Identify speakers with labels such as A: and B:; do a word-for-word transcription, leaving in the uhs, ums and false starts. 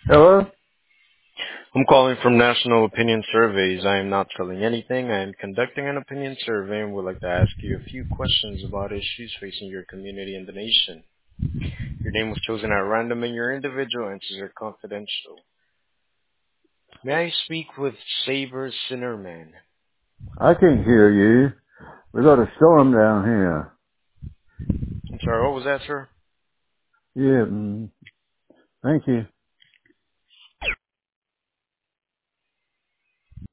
A: Hello?
B: I'm calling from National Opinion Surveys. I am not selling anything. I am conducting an opinion survey and would like to ask you a few questions about issues facing your community and the nation. Your name was chosen at random and your individual answers are confidential. May I speak with Saber Sinnerman?
A: I can't hear you. We got a storm down here.
B: I'm sorry, what was that, sir?
A: Yeah, mm, thank you.